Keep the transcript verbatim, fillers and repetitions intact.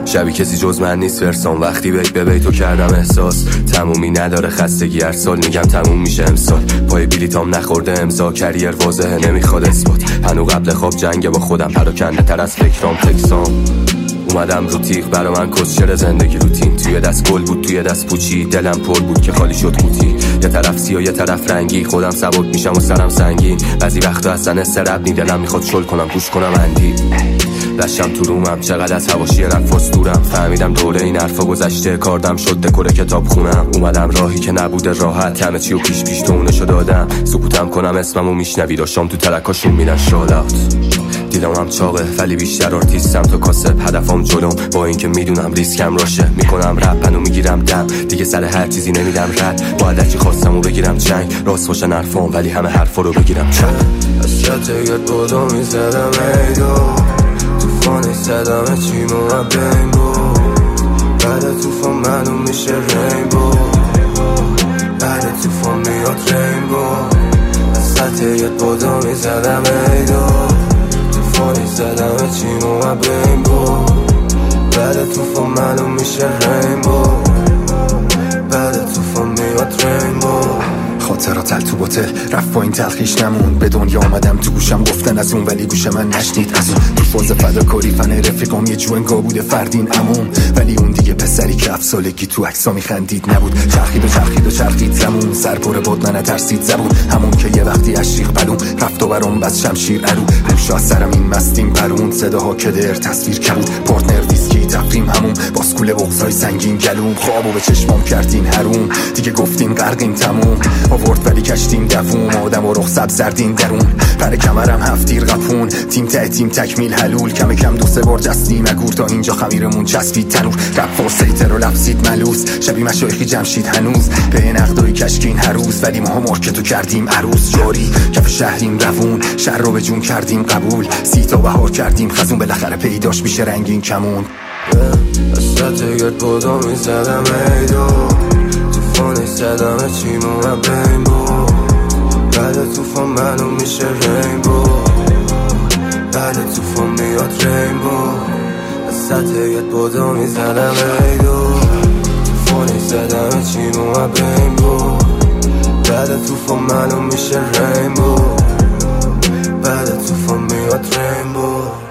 شبی کسی جز من نیست فرسان وقتی بیت به بیتو کردم احساس تمومی نداره خستگی هر سال میگم تموم میشه امسال پای بلیتام نخورده امضا کریر واضحه نمیخواد اثبات هنو قبل خواب جنگ با خودم پراکنده تر از فکرام تکسام اومدم رو تیغ برا من کسچر زندگی روتین توی دست گل بود توی دست پوچی دلم پر بود که خالی شد قوطی یه طرف سیاه یه طرف رنگی خودم سبک میشم و سرم سنگین بعضی وقتا اصلا استرب نی دلم میخواد شل کنم گوش کنم اندی لشم تو رومم چقدر از حواشی رفاست دورم فهمیدم دوره این حرفا گذشته کاردم شد دکور کتاب خونم اومدم راهی که نبوده راحت همه چی و پیش پیش تونشو دادم سکوتم کنم اسممو میشنوی داشتم تو ترکاشون میدن شالات دیدم هم چاقه ولی بیشتر آرتیستم تا کاسب هدفم جلوم با اینکه میدونم ریسکم راشه میکنم رپ منو میگیرم دم دیگه سر هر چیزی نمیدم رد باید هرچی خواستمو بگیرم جنگ راست باشن حرفام ولی همه حرفا رو بگیرم چپ از شتگت بودو میزدم ایدو توفانی زدم چیمو و بین بود بعد توفان منو میشه رینبو بعد توفان میاد رینبو از شتگت بودو میزدم ایدو توفانی زدم چیمو و بین بود بعد توفان منو میشه رینبو بعد توفان میاد رینبو خاطرات تل تو بوتل رفت با این تلخیش نمون به دنیا آمدم تو گوشم گفتن از اون ولی گوش من نشنید از اون تو فاز فداکاری فن رفیقام یه جوانگا بوده فردین امون ولی اون دیگه پسری که هفت سالگی تو عکسا میخندید نبود چرخید و چرخید و چرخید زمون سر پر باد من ترسید زبون همون که یه وقتی اشریخ بلون رفت و برام بس شمشیر ارو روشا سرم این مستیم پرون صداها که در تصویر کبود پارتنر ویسکی تفریم همون باسکول بغضای سنگین گلوم خوابو به چشمام کردین حروم دیگه گفتین غرقین تموم آورد ولی کشتیم دووم آدم و رخ سب زردین درون پر کمرم هفتیر قپون تیم ته تیم تکمیل حلول کم کم دو سه بار جستیم اگور تا اینجا خمیرمون چسبید تنور رپ فورسیتر و لفظید ملوس شبی مشایخی جمشید هنوز به نقدای کشکین هر روز ولی ما مارکتو کردیم عروس جاری کف شهریم روون شهر رو به جون کردیم قبول سی تا بهار کردیم خزون بالاخره پیداش میشه رنگین کمون از شتگت بودو میزدم ایدو توفانی زدم چیمو و بین بود بعد توفان منو میشه رینبو بعد توفان میاد رینبو از شتگت بودو میزدم ایدو توفانی زدم چیمو و بین بود بعد توفان منو میشه رینبو بعد توفان میاد رینبو